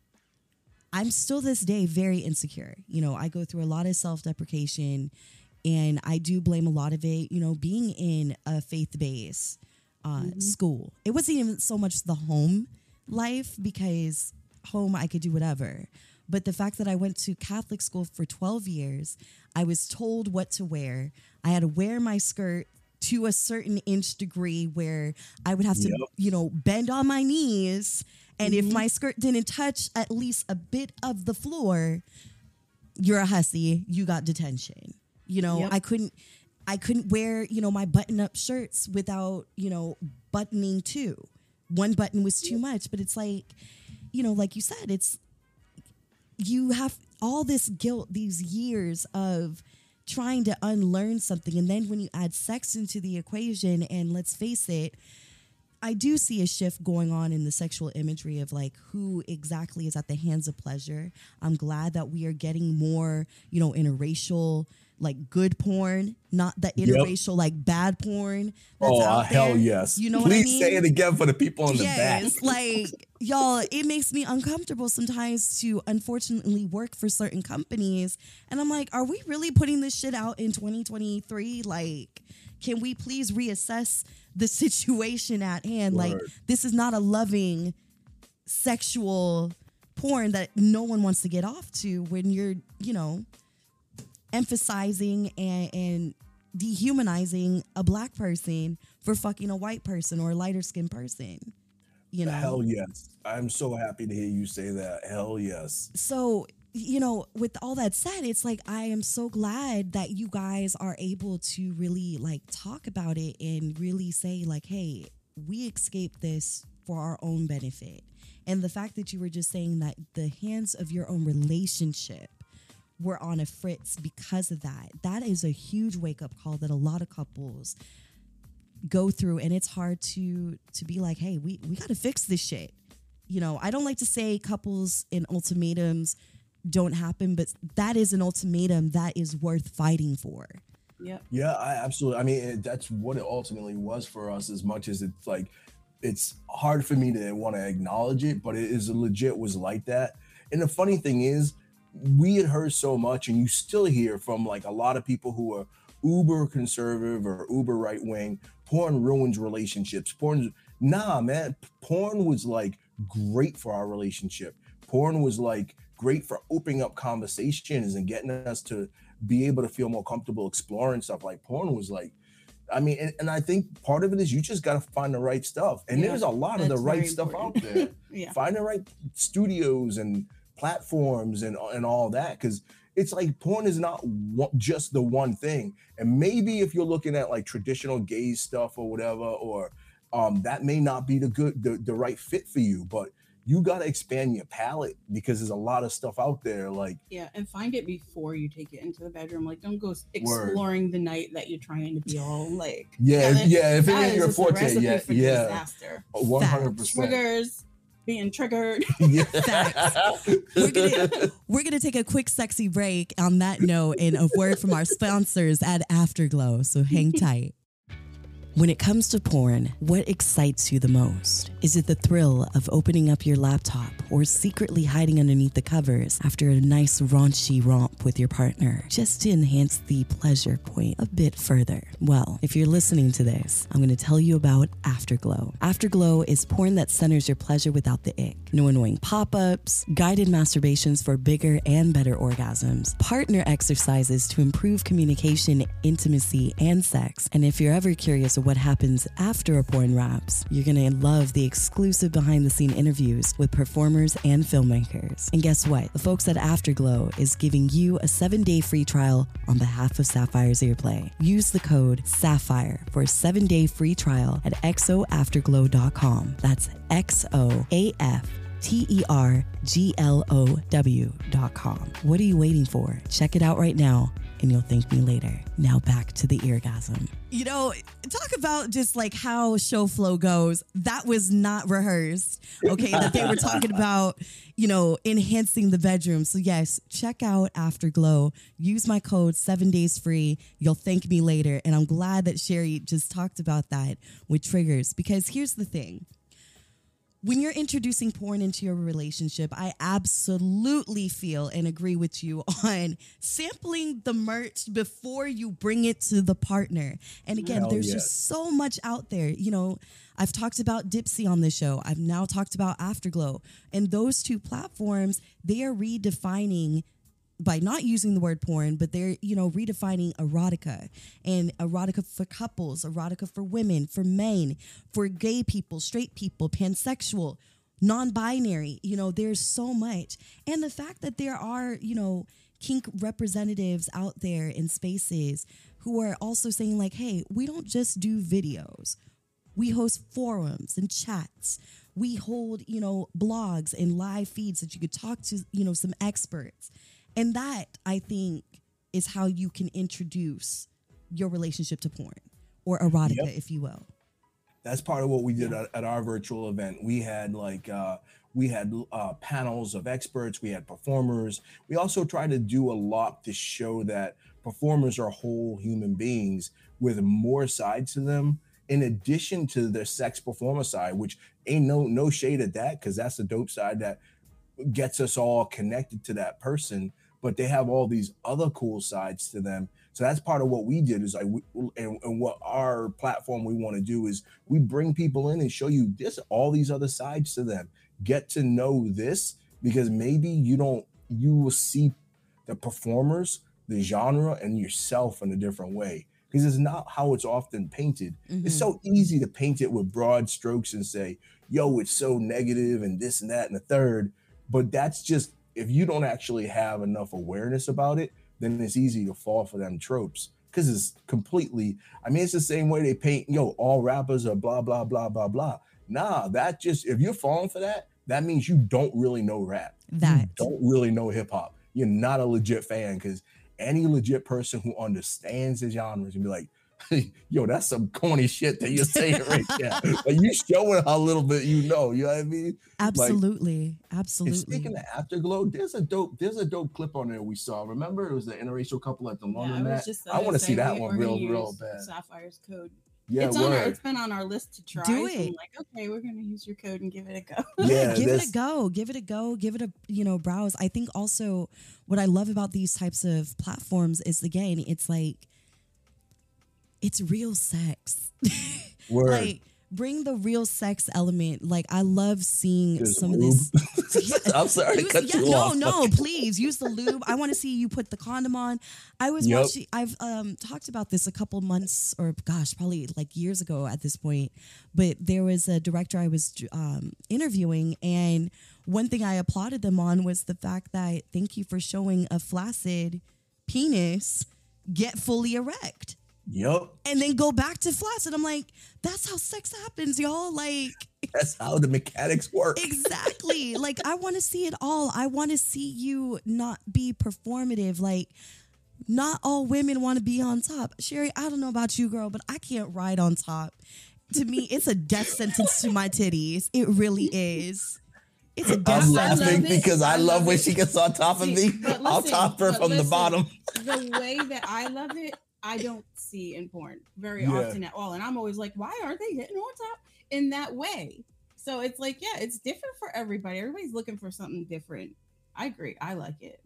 Speaker 3: I'm still this day very insecure. You know, I go through a lot of self-deprecation, and I do blame a lot of it, you know, being in a faith-based school. It wasn't even so much the home life, because home I could do whatever. But the fact that I went to Catholic school for 12 years, I was told what to wear. I had to wear my skirt to a certain inch degree where I would have to, you know, bend on my knees. And if my skirt didn't touch at least a bit of the floor, you're a hussy. You got detention. You know, I couldn't wear, you know, my button-up shirts without, you know, buttoning too. One button was too much. But it's like, you know, like you said, you have all this guilt, these years of trying to unlearn something. And then when you add sex into the equation, and let's face it, I do see a shift going on in the sexual imagery of like who exactly is at the hands of pleasure. I'm glad that we are getting more, interracial, like good porn, not the interracial, like bad porn. That's out there.
Speaker 5: Hell yes.
Speaker 3: You know
Speaker 5: Please
Speaker 3: what I mean?
Speaker 5: say it again for the people in the back.
Speaker 3: Yes, like y'all, it makes me uncomfortable sometimes to unfortunately work for certain companies. And I'm like, are we really putting this shit out in 2023? Like, can we please reassess the situation at hand?
Speaker 5: Word.
Speaker 3: Like, this is not a loving sexual porn that no one wants to get off to when you're, emphasizing and dehumanizing a black person for fucking a white person or a lighter skinned person.
Speaker 5: Hell yes. I'm so happy to hear you say that. Hell yes.
Speaker 3: So, with all that said, it's like I am so glad that you guys are able to really like talk about it and really say like, hey, we escaped this for our own benefit. And the fact that you were just saying that the hands of your own relationship were on a fritz because of that is a huge wake-up call that a lot of couples go through. And it's hard to be like, hey, we got to fix this shit. I don't like to say couples in ultimatums don't happen, but that is an ultimatum that is worth fighting for.
Speaker 5: Yeah, I absolutely. I mean, that's what it ultimately was for us, as much as it's like, it's hard for me to want to acknowledge it, but it is legit was like that. And the funny thing is, we had heard so much, and you still hear from like a lot of people who are uber conservative or uber right wing, porn ruins relationships. Nah, man, porn was like great for our relationship. Porn was like great for opening up conversations and getting us to be able to feel more comfortable exploring stuff. Like porn was like, I mean, and I think part of it is you just got to find the right stuff. And there's a lot of the right stuff out there. Find the right studios and platforms and all that, because it's like porn is not just the one thing. And maybe if you're looking at like traditional gay stuff or whatever, or that may not be the right fit for you, but you got to expand your palette, because there's a lot of stuff out there. Like,
Speaker 4: and find it before you take it into the bedroom. Like, don't go exploring the night that you're trying to be all like,
Speaker 5: if it ain't your forte,
Speaker 4: disaster.
Speaker 5: 100%.
Speaker 4: Triggers. Being triggered.
Speaker 3: Facts. We're gonna take a quick sexy break on that note, and a word from our sponsors at Afterglow. So hang tight. When it comes to porn, what excites you the most? Is it the thrill of opening up your laptop or secretly hiding underneath the covers after a nice raunchy romp with your partner, just to enhance the pleasure point a bit further? Well, if you're listening to this, I'm going to tell you about Afterglow. Afterglow is porn that centers your pleasure without the ick. No annoying pop-ups, guided masturbations for bigger and better orgasms, partner exercises to improve communication, intimacy, and sex. And if you're ever curious what happens after a porn wraps, you're gonna love the exclusive behind-the-scene interviews with performers and filmmakers. And guess what? The folks at Afterglow is giving you a 7-day free trial on behalf of Sapphire's Earplay. Use the code SAPPHIRE for a 7-day free trial at xoafterglow.com. That's XOAFTERGLOW.com. What are you waiting for? Check it out right now, and you'll thank me later. Now back to the eargasm. Talk about just like how show flow goes. That was not rehearsed, okay? That they were talking about, enhancing the bedroom. So yes, check out Afterglow. Use my code 7 days free. You'll thank me later. And I'm glad that Sherry just talked about that with triggers, because here's the thing. When you're introducing porn into your relationship, I absolutely feel and agree with you on sampling the merch before you bring it to the partner. And again, there's just so much out there. I've talked about Dipsy on this show. I've now talked about Afterglow. And those two platforms, they are redefining, by not using the word porn, but they're, redefining erotica, and erotica for couples, erotica for women, for men, for gay people, straight people, pansexual, non-binary. There's so much. And the fact that there are, kink representatives out there in spaces who are also saying like, hey, we don't just do videos. We host forums and chats. We hold, blogs and live feeds that you could talk to, some experts. And that, I think, is how you can introduce your relationship to porn, or erotica, if you will.
Speaker 5: That's part of what we did at our virtual event. We had panels of experts. We had performers. We also tried to do a lot to show that performers are whole human beings with more sides to them, in addition to their sex performer side, which ain't no shade at that, because that's the dope side that gets us all connected to that person. But they have all these other cool sides to them. So that's part of what we did is and what our platform we want to do is we bring people in and show you all these other sides to them. Get to know this, because maybe you will see the performers, the genre, and yourself in a different way, because it's not how it's often painted. Mm-hmm. It's so easy to paint it with broad strokes and say, yo, it's so negative and this and that and the third. But that's just, if you don't actually have enough awareness about it, then it's easy to fall for them tropes, because it's completely, it's the same way they paint, all rappers are blah, blah, blah, blah, blah. Nah, that just, if you're falling for that, that means you don't really know rap. You don't really know hip hop. You're not a legit fan, because any legit person who understands the genres and be like, yo, that's some corny shit that you're saying right there. Like, you showing how little bit you know what I mean?
Speaker 3: Absolutely. Absolutely.
Speaker 5: And speaking of Afterglow, there's a dope clip on there we saw. Remember, it was the interracial couple at the laundromat. I want to see that one real bad.
Speaker 4: Sapphire's code.
Speaker 5: Yeah,
Speaker 4: it's been on our list to try.
Speaker 3: Do it.
Speaker 4: So I'm like, okay, we're gonna use your code and give it a go.
Speaker 3: Yeah, give it a go. Give it a browse. I think also what I love about these types of platforms is, again, it's like, it's real sex.
Speaker 5: Word.
Speaker 3: Like, bring the real sex element. Like, I love seeing some of this.
Speaker 5: I'm sorry to cut you off.
Speaker 3: No, please use the lube. I want to see you put the condom on. I was watching. I've talked about this a couple months, or probably like years ago at this point. But there was a director I was interviewing, and one thing I applauded them on was the fact that, thank you for showing a flaccid penis get fully erect.
Speaker 5: Yep.
Speaker 3: And then go back to flaccid. I'm like, that's how sex happens, y'all. Like,
Speaker 5: that's how the mechanics work.
Speaker 3: Exactly. Like, I want to see it all. I want to see you not be performative. Like, not all women want to be on top. Sherry, I don't know about you, girl, but I can't ride on top. To me, it's a death sentence to my titties. It really is. It's a death
Speaker 5: I'm
Speaker 3: sentence.
Speaker 5: laughing because I love when she gets on top of me. I'll top her from the bottom.
Speaker 4: The way that I love it, I don't see in porn very often at all. And I'm always like, why aren't they getting on top in that way? So it's like, yeah, it's different for everybody. Everybody's looking for something different. I agree. I like it.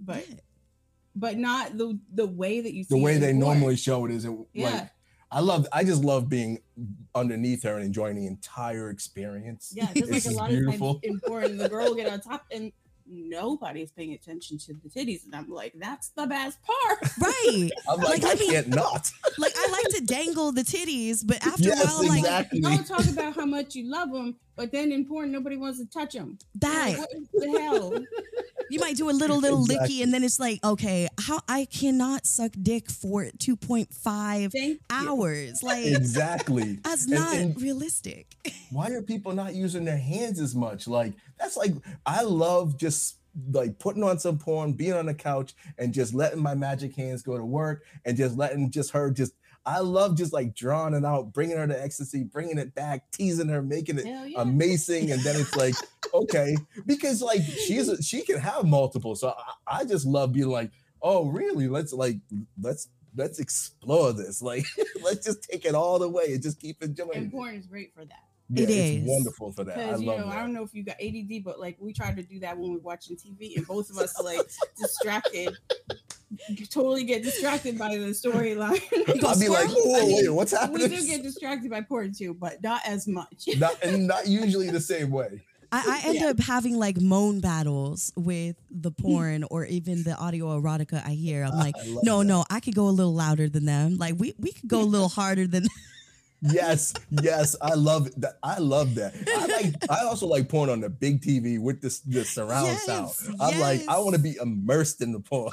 Speaker 4: But not the way that you see
Speaker 5: the way
Speaker 4: it
Speaker 5: they
Speaker 4: in porn.
Speaker 5: normally show it is like, I just love being underneath her and enjoying the entire experience.
Speaker 4: Yeah, just like a lot of times in porn, the girl will get on top and nobody's paying attention to the titties, and I'm like, that's the best part,
Speaker 3: right?
Speaker 5: I'm like, I can't not.
Speaker 3: Like, I like to dangle the titties, but after a while, I'm
Speaker 5: exactly.
Speaker 4: like, don't talk about how much you love them, but then in porn, nobody wants to touch them.
Speaker 3: That,
Speaker 4: like, what the hell?
Speaker 3: You might do a little licky, and then it's like, okay, how I cannot suck dick for 2.5 hours. Like,
Speaker 5: exactly.
Speaker 3: That's not realistic.
Speaker 5: Why are people not using their hands as much? Like, that's like, I love just like putting on some porn, being on the couch, and just letting my magic hands go to work, and just letting I love just like drawing it out, bringing her to ecstasy, bringing it back, teasing her, making it amazing. And then it's like, okay, because like she can have multiple. So I just love being like, oh, really? Let's explore this. Like, let's just take it all the way and just keep enjoying it.
Speaker 4: And porn is great for that.
Speaker 5: Yeah, it's wonderful for that. I love that.
Speaker 4: I don't know if you got ADD, but like we tried to do that when we were watching TV, and both of us like distracted. You totally get distracted by the storyline.
Speaker 5: I'll be like, "Oh, wait, what's happening?"
Speaker 4: We do get distracted by porn too, but not as much.
Speaker 5: Not usually the same way.
Speaker 3: I end up having like moan battles with the porn or even the audio erotica I hear. I'm like, no, I could go a little louder than them. Like we could go a little harder than.
Speaker 5: Yes, I love that. I love that. I also like porn on the big TV with the surround sound. I'm like, I want to be immersed in the porn.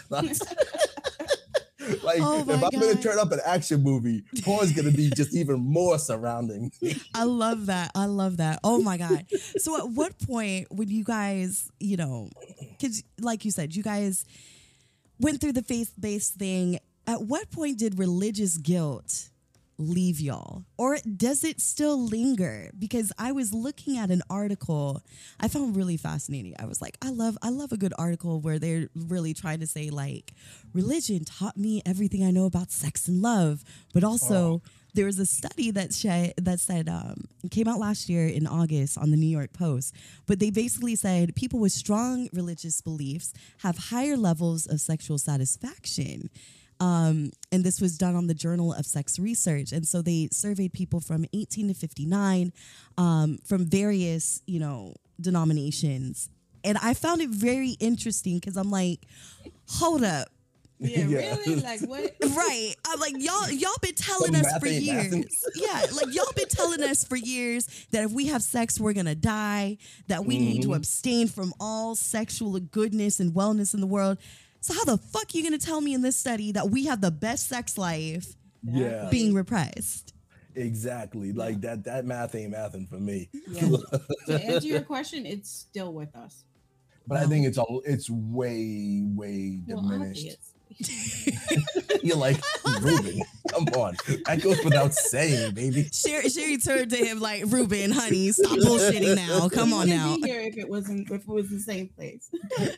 Speaker 5: Like, if I'm going to turn up an action movie, porn's going to be just even more surrounding.
Speaker 3: I love that. Oh my God. So at what point would you guys, because like you said, you guys went through the faith-based thing. At what point did religious guilt leave y'all, or does it still linger? Because I was looking at an article I found really fascinating. I was like, I love a good article where they're really trying to say, like, religion taught me everything I know about sex and love, but also there was a study that said it came out last year in August on the New York Post, but they basically said people with strong religious beliefs have higher levels of sexual satisfaction. And this was done on the Journal of Sex Research. And so they surveyed people from 18 to 59 from various, denominations. And I found it very interesting because I'm like, hold up.
Speaker 4: Yeah, really? Like what?
Speaker 3: Right. I'm like, y'all been telling us for years. Yeah, like y'all been telling us for years that if we have sex, we're gonna die, that we need to abstain from all sexual goodness and wellness in the world. So how the fuck are you gonna tell me in this study that we have the best sex life being repressed?
Speaker 5: Exactly. Like that math ain't mathing for me.
Speaker 4: Yeah. To answer your question, it's still with us.
Speaker 5: But I think it's way diminished. You're like, Ruben, come on. That goes without saying, baby.
Speaker 3: Sherry turned to him like, Ruben, honey, stop bullshitting now. Come on now.
Speaker 4: Be here if it was the same place.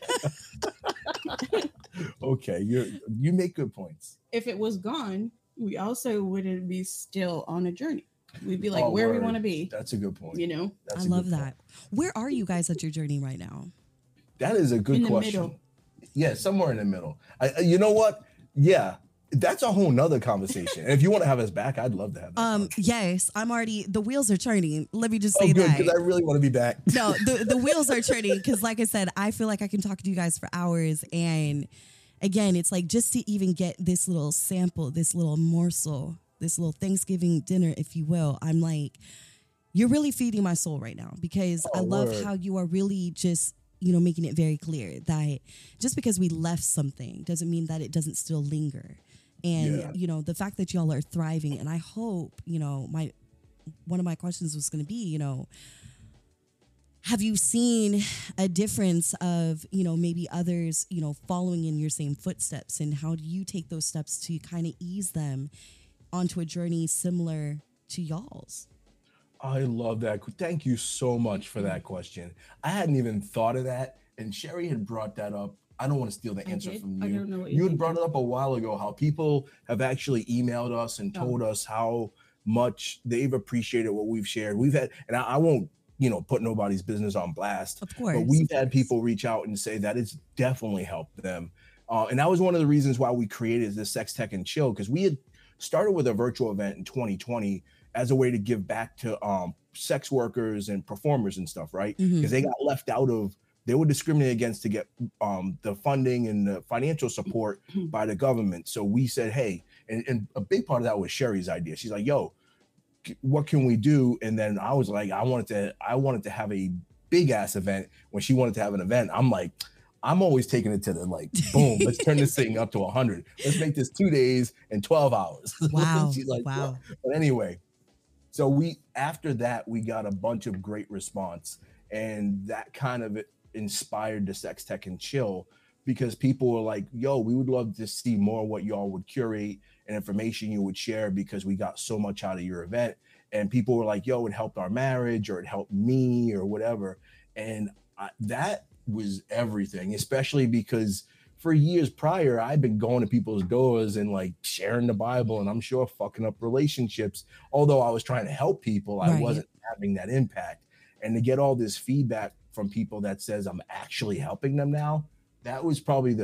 Speaker 5: Okay, you make good points.
Speaker 4: If it was gone, we also wouldn't be still on a journey. We'd be like where we want to be.
Speaker 5: That's a good point.
Speaker 3: I love that. Where are you guys at your journey right now?
Speaker 5: That is a good question. Middle. Yeah, somewhere in the middle. You know what? Yeah, that's a whole nother conversation. And if you want to have us back, I'd love to have that.
Speaker 3: Yes, the wheels are turning. Let me just say
Speaker 5: good,
Speaker 3: that.
Speaker 5: Because I really want to be back.
Speaker 3: No, the wheels are turning because, like I said, I feel like I can talk to you guys for hours. And again, it's like just to even get this little sample, this little morsel, this little Thanksgiving dinner, if you will, I'm like, you're really feeding my soul right now because I love how you are really just making it very clear that just because we left something doesn't mean that it doesn't still linger. And, the fact that y'all are thriving, and I hope, one of my questions was going to be, have you seen a difference of, maybe others, following in your same footsteps, and how do you take those steps to kind of ease them onto a journey similar to y'all's?
Speaker 5: I love that. Thank you so much for that question. I hadn't even thought of that. And Sherry had brought that up. I don't want to steal the answer from you.
Speaker 4: I don't know what
Speaker 5: you had brought it up a while ago, how people have actually emailed us and told us how much they've appreciated what we've shared. We've had, and I won't, put nobody's business on blast.
Speaker 3: Of course.
Speaker 5: But we've had people reach out and say that it's definitely helped them. And that was one of the reasons why we created this Sex Tech and Chill, because we had started with a virtual event in 2020 as a way to give back to sex workers and performers and stuff, right? Because they got left out of, they were discriminated against to get the funding and the financial support by the government. So we said, hey, and a big part of that was Sherry's idea. She's like, yo, what can we do? And then I was like, I wanted to have a big ass event. When she wanted to have an event, I'm like, I'm always taking it to the boom, let's turn this thing up to 100. Let's make this 2 days and 12 hours.
Speaker 3: Wow.
Speaker 5: She's like,
Speaker 3: wow.
Speaker 5: But anyway, so after that, we got a bunch of great response, and that kind of inspired the Sex Tech and Chill, because people were like, yo, we would love to see more of what y'all would curate and information you would share, because we got so much out of your event. And people were like, yo, it helped our marriage, or it helped me, or whatever. And that was everything, especially because for years prior, I'd been going to people's doors and sharing the Bible, and I'm sure fucking up relationships. Although I was trying to help people, I wasn't having that impact. And to get all this feedback from people that says I'm actually helping them now, that was probably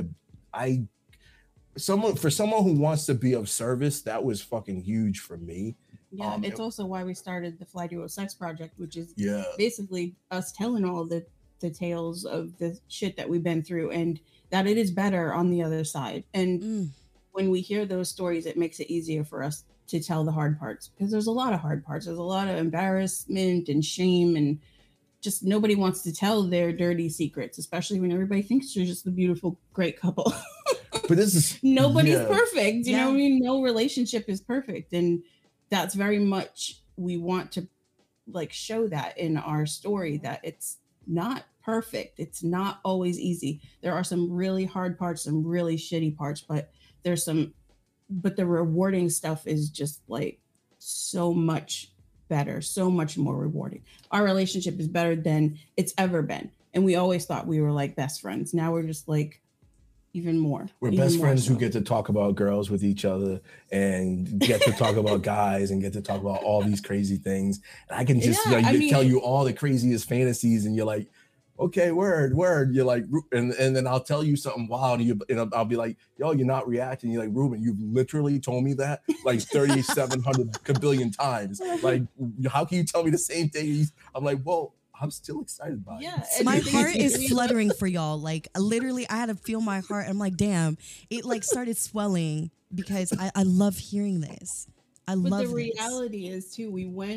Speaker 5: someone who wants to be of service, that was fucking huge for me.
Speaker 4: Yeah, it's also why we started the Fly Duo Sex Project, which is basically us telling all the tales of the shit that we've been through, and that it is better on the other side. And when we hear those stories, it makes it easier for us to tell the hard parts, because there's a lot of hard parts. There's a lot of embarrassment and shame, and just nobody wants to tell their dirty secrets, especially when everybody thinks you're just the beautiful, great couple.
Speaker 5: But this is
Speaker 4: nobody's perfect. You know what I mean? No relationship is perfect. And that's very much, we want to show that in our story, that it's not perfect. It's not always easy. There are some really hard parts, some really shitty parts, but the rewarding stuff is just so much better, so much more rewarding. Our relationship is better than it's ever been. And we always thought we were like best friends. Now we're just like even more.
Speaker 5: We're best friends who get to talk about girls with each other and get to talk about guys and get to talk about all these crazy things. And I can just tell you all the craziest fantasies, and you're like, okay, word. You're like, and then I'll tell you something wild, and I'll be like, yo, you're not reacting. You're like, Ruben, you've literally told me that like 3,700 billion times. Like, how can you tell me the same thing? I'm like, well, I'm still excited by it.
Speaker 3: My heart is fluttering for y'all. Like, literally, I had to feel my heart. I'm like, damn, it like started swelling because I love hearing this. But the
Speaker 4: reality is too,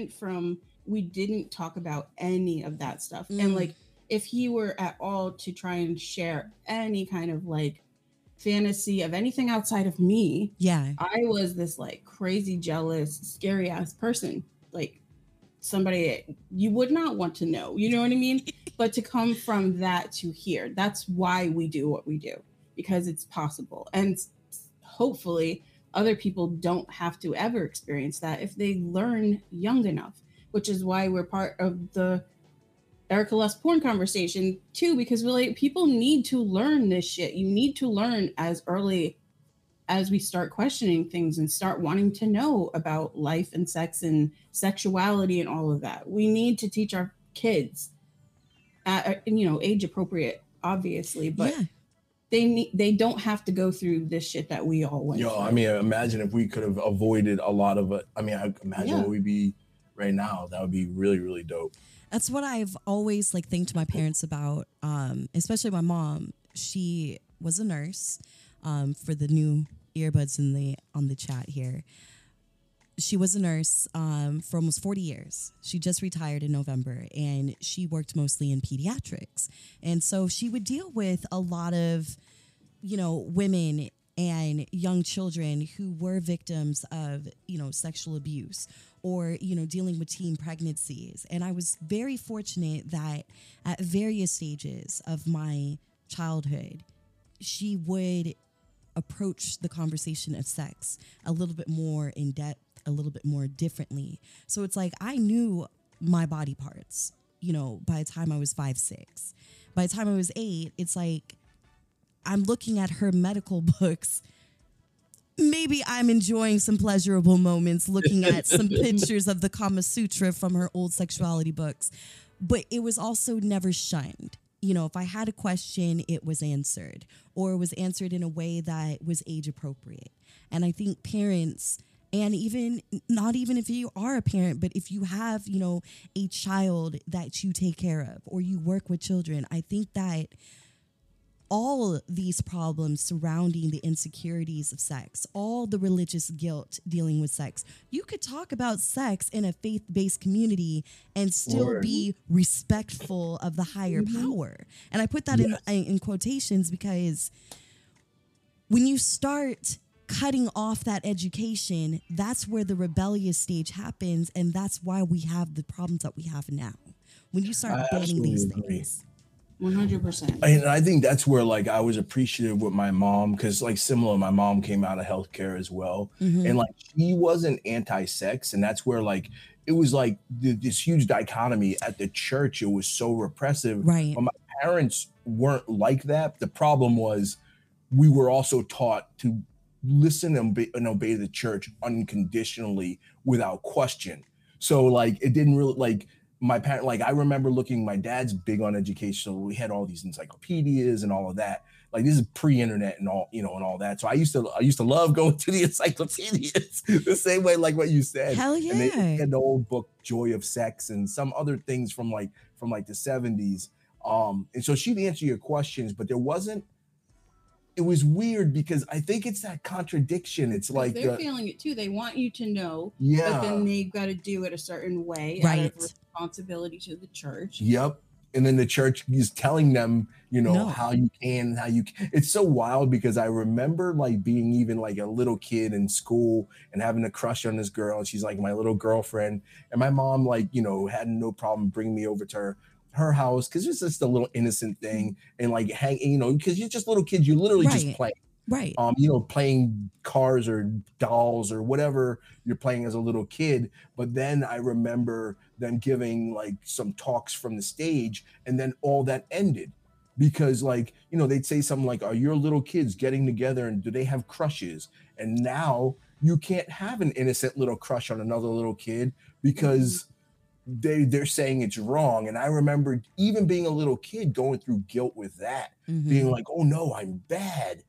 Speaker 4: we didn't talk about any of that stuff. And like, if he were at all to try and share any kind of like fantasy of anything outside of me, I was this like crazy, jealous, scary ass person, like somebody you would not want to know, you know what I mean? But to come from that to here, that's why we do what we do, because it's possible. And hopefully other people don't have to ever experience that if they learn young enough, which is why we're part of the Erica Lust porn conversation too, because we're like, people need to learn this shit. You need to learn as early as we start questioning things and start wanting to know about life and sex and sexuality and all of that. We need to teach our kids at, age appropriate, obviously, but they don't have to go through this shit that we all went through.
Speaker 5: I mean, imagine if we could have avoided a lot of it. I mean, I imagine where we'd be right now. That would be really, really dope.
Speaker 3: That's what I've always like thanked my parents about, especially my mom. She was a nurse, for the new earbuds on the chat here. She was a nurse for almost 40 years. She just retired in November, and she worked mostly in pediatrics. And so she would deal with a lot of, women and young children who were victims of, sexual abuse or, dealing with teen pregnancies. And I was very fortunate that at various stages of my childhood, she would approach the conversation of sex a little bit more in depth, a little bit more differently. So it's like I knew my body parts, by the time I was 5, 6. By the time I was 8, it's like I'm looking at her medical books. Maybe I'm enjoying some pleasurable moments looking at some pictures of the Kama Sutra from her old sexuality books. But it was also never shunned. If I had a question, it was answered, or it was answered in a way that was age appropriate. And I think parents, and not even if you are a parent, but if you have, a child that you take care of or you work with children, I think that all these problems surrounding the insecurities of sex, all the religious guilt dealing with sex, you could talk about sex in a faith-based community and still be respectful of the higher power. And I put that in quotations because when you start cutting off that education, that's where the rebellious stage happens, and that's why we have the problems that we have now. When you start banning these things.
Speaker 4: 100%.
Speaker 5: And I think that's where like I was appreciative with my mom, because like similar, my mom came out of healthcare as well, and like she wasn't anti-sex, and that's where like it was like this huge dichotomy at the church. It was so repressive,
Speaker 3: right?
Speaker 5: But my parents weren't like that. The problem was we were also taught to listen and obey the church unconditionally without question. So like it didn't really like. My parent, like I remember my dad's big on education. So we had all these encyclopedias and all of that. Like this is pre-internet and all, and all that. So I used to love going to the encyclopedias the same way, like what you said.
Speaker 3: Hell yeah.
Speaker 5: And they had the old book, Joy of Sex, and some other things from the 70s. And so she'd answer your questions, but it was weird because I think it's that contradiction. It's like
Speaker 4: they're feeling it too. They want you to know, but then they've got to do it a certain way, out of responsibility to the church.
Speaker 5: Yep. And then the church is telling them, how you can, It's so wild because I remember like being even like a little kid in school and having a crush on this girl. And she's like my little girlfriend. And my mom like, had no problem bringing me over to her house because it's just a little innocent thing and like hang, because you're just little kids, you literally just play.
Speaker 3: Right.
Speaker 5: Playing cars or dolls or whatever you're playing as a little kid. But then I remember them giving like some talks from the stage, and then all that ended because they'd say something like, are your little kids getting together and do they have crushes? And now you can't have an innocent little crush on another little kid because they're saying it's wrong. And I remember even being a little kid going through guilt with that, being like, oh no, I'm bad.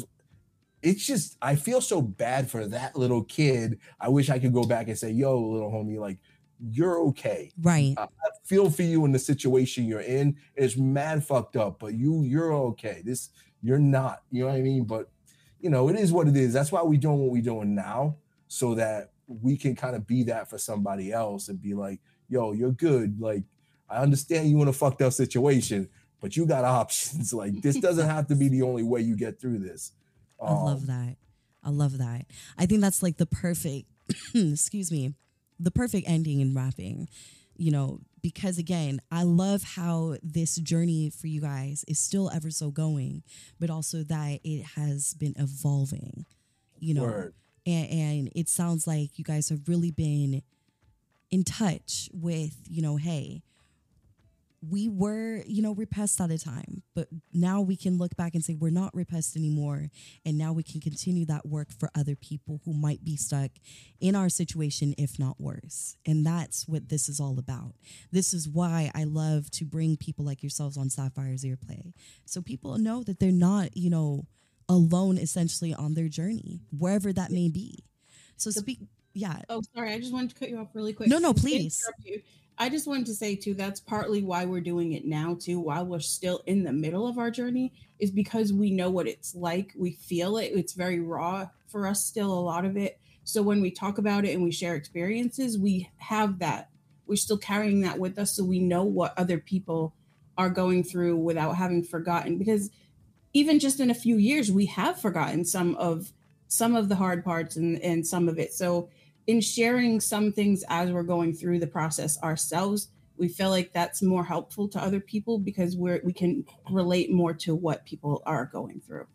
Speaker 5: I feel so bad for that little kid. I wish I could go back and say, yo, little homie, like, you're okay.
Speaker 3: Right.
Speaker 5: I feel for you in the situation you're in. It's mad fucked up, but you're okay. You're not, you know what I mean? But it is what it is. That's why we're doing what we're doing now, so that we can kind of be that for somebody else and be like, yo, you're good. Like, I understand you in a fucked up situation, but you got options. Like, this doesn't have to be the only way you get through this.
Speaker 3: I love that. I think that's like the perfect, the perfect ending and wrapping, because again, I love how this journey for you guys is still ever so going, but also that it has been evolving,
Speaker 5: Word.
Speaker 3: And it sounds like you guys have really been in touch with, hey, we were, repressed at a time, but now we can look back and say we're not repressed anymore. And now we can continue that work for other people who might be stuck in our situation, if not worse. And that's what this is all about. This is why I love to bring people like yourselves on Sapphire's Earplay, so people know that they're not, alone essentially on their journey, wherever that may be. So yeah.
Speaker 4: Oh, sorry. I just wanted to cut you off really quick.
Speaker 3: No, please.
Speaker 4: I just wanted to say too, that's partly why we're doing it now too, while we're still in the middle of our journey, is because we know what it's like. We feel it. It's very raw for us still, a lot of it. So when we talk about it and we share experiences, we have that. We're still carrying that with us, so we know what other people are going through without having forgotten. Because even just in a few years, we have forgotten some of the hard parts and some of it. So in sharing some things as we're going through the process ourselves, we feel like that's more helpful to other people because we can relate more to what people are going through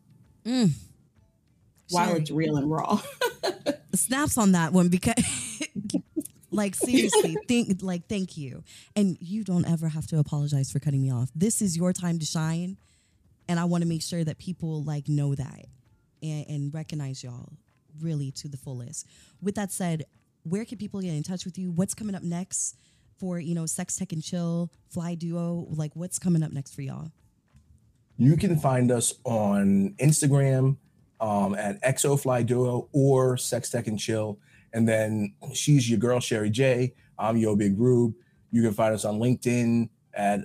Speaker 4: while it's real and raw.
Speaker 3: Snaps on that one, because like, seriously, thank you. And you don't ever have to apologize for cutting me off. This is your time to shine. And I want to make sure that people know that and recognize y'all really to the fullest. With that said, where can people get in touch with you? What's coming up next for, Sex Tech and Chill, Fly Duo? Like, what's coming up next for y'all?
Speaker 5: You can find us on Instagram at XO Fly Duo or Sex Tech and Chill. And then she's your girl, Sherry J. I'm Yo Big Rube. You can find us on LinkedIn at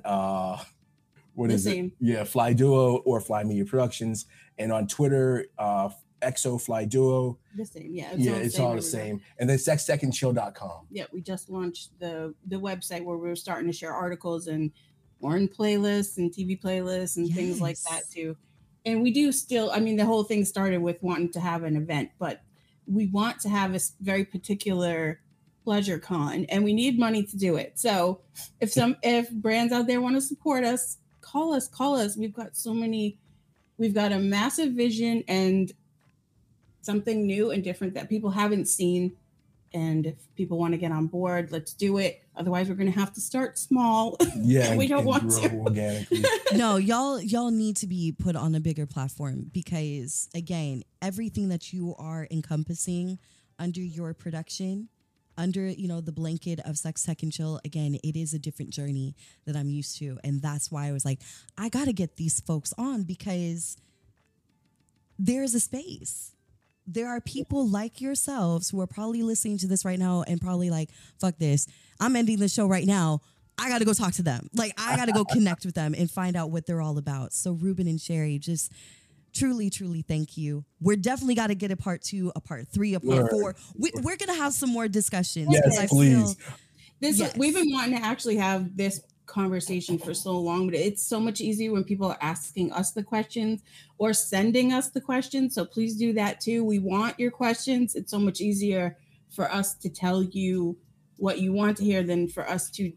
Speaker 5: Yeah, Fly Duo or Fly Media Productions. And on Twitter, XO Fly Duo.
Speaker 4: The same, yeah.
Speaker 5: It's all the same. And then sextechandchill.com.
Speaker 4: Yeah, we just launched the website where we're starting to share articles and porn playlists and TV playlists and things like that too. And we do still, the whole thing started with wanting to have an event, but we want to have a very particular pleasure con, and we need money to do it. So if brands out there want to support us, call us. We've got a massive vision and something new and different that people haven't seen. And if people want to get on board, let's do it. Otherwise, we're going to have to start small.
Speaker 5: Yeah,
Speaker 4: we don't want to.
Speaker 5: Organically.
Speaker 3: No, y'all need to be put on a bigger platform, because again, everything that you are encompassing under your production, under the blanket of Sex Tech and Chill, again, it is a different journey that I'm used to, and that's why I was like, I got to get these folks on, because there's a space. There are people like yourselves who are probably listening to this right now and probably like, fuck this, I'm ending the show right now. I got to go talk to them. Like, I got to go connect with them and find out what they're all about. So Ruben and Sherry, just truly, truly thank you. We're definitely got to get a part 2, a part 3, a part 4. We're going to have some more discussions.
Speaker 5: Yes, please.
Speaker 4: We've been wanting to actually have this conversation for so long, but it's so much easier when people are asking us the questions or sending us the questions. So please do that too. We want your questions. It's so much easier for us to tell you what you want to hear than for us to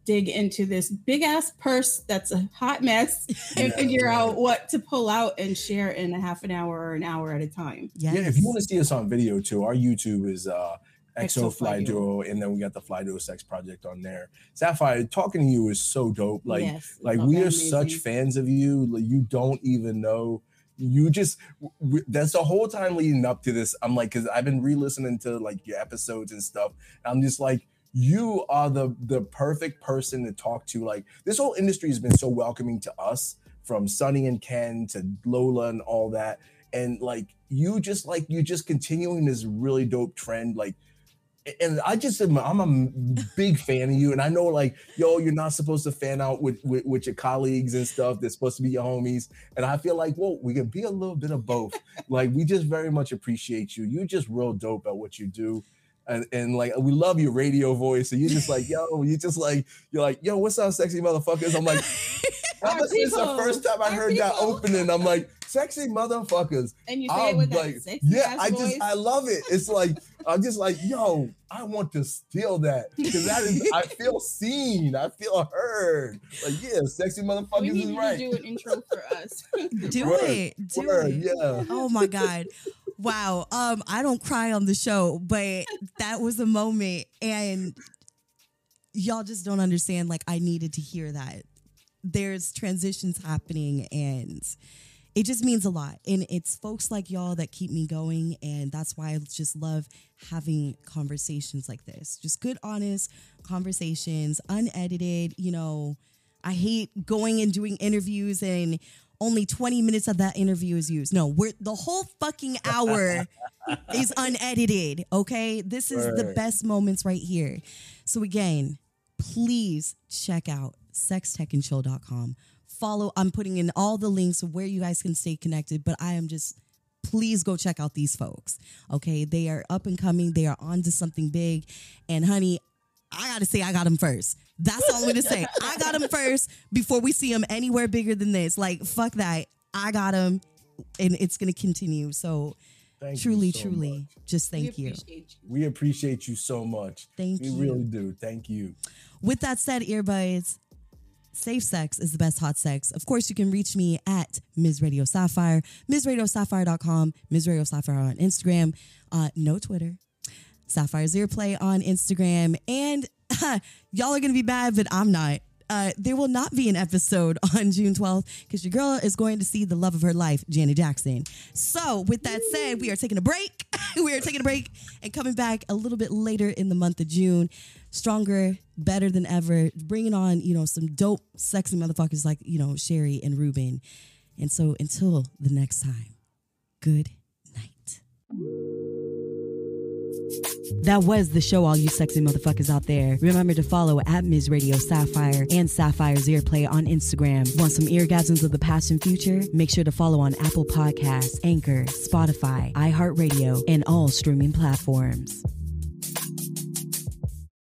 Speaker 4: dig into this big ass purse that's a hot mess and figure out what to pull out and share in a half an hour or an hour at a time.
Speaker 3: Yes.
Speaker 5: Yeah, if you want to see us on video too, our YouTube is XO Fly Duo, and then we got the Fly Duo Sex Project on there. Sapphire, talking to you is so dope. Like,
Speaker 4: Yes,
Speaker 5: we are
Speaker 4: amazing.
Speaker 5: such fans of you. Like, you don't even know. You just that's the whole time leading up to this. I'm like, because I've been re-listening to like your episodes and stuff. And I'm just like, you are the perfect person to talk to. Like, this whole industry has been so welcoming to us, from Sonny and Ken to Lola and all that. And like, you're just continuing this really dope trend. Like, and I'm a big fan of you. And I know, like, yo, you're not supposed to fan out with your colleagues and stuff. They're supposed to be your homies. And I feel like, well, we can be a little bit of both. Like, we just very much appreciate you. You're just real dope at what you do. And like, we love your radio voice. And you're just like, yo, you're like, yo, what's up, sexy motherfuckers? I'm like, ever since the first time I heard that opening, I'm like, sexy motherfuckers.
Speaker 4: And you say it with that sexy ass voice.
Speaker 5: I love it. It's like, I'm just like, yo, I want to steal that, because that is, I feel seen, I feel heard. Like, yeah, sexy motherfuckers
Speaker 4: we need
Speaker 5: is
Speaker 4: you
Speaker 5: right.
Speaker 4: to do an intro for us.
Speaker 3: Do it.
Speaker 5: Yeah.
Speaker 3: Oh my God. Wow. I don't cry on the show, but that was a moment, and y'all just don't understand. Like, I needed to hear that. There's transitions happening, and it just means a lot. And it's folks like y'all that keep me going. And that's why I just love having conversations like this. Just good, honest conversations, unedited. You know, I hate going and doing interviews and only 20 minutes of that interview is used. No, the whole fucking hour is unedited. Okay. This is the best moments right here. So again, please check out sextechandshow.com. Follow, I'm putting in all the links of where you guys can stay connected, but please go check out these folks. Okay. They are up and coming. They are on to something big. And honey, I got to say, I got them first. That's all I'm going to say. I got them first before we see them anywhere bigger than this. Like, fuck that. I got them, and it's going to continue. So truly, just thank you.
Speaker 5: We appreciate you so much.
Speaker 3: Thank you.
Speaker 5: We really do. Thank you.
Speaker 3: With that said, earbuds, safe sex is the best hot sex. Of course, you can reach me at Ms. Radio Sapphire, MsRadioSapphire.com, Ms. Radio Sapphire on Instagram, no Twitter, Sapphire Zero Play on Instagram. And y'all are going to be mad, but I'm not. There will not be an episode on June 12th because your girl is going to see the love of her life, Janet Jackson. So with that said, we are taking a break. And coming back a little bit later in the month of June, stronger, better than ever, bringing on, some dope, sexy motherfuckers like, Sherry and Ruben. And so until the next time, good night. That was the show, all you sexy motherfuckers out there. Remember to follow at Ms. Radio Sapphire and Sapphire's Earplay on Instagram. Want some eargasms of the past and future? Make sure to follow on Apple Podcasts, Anchor, Spotify, iHeartRadio, and all streaming platforms.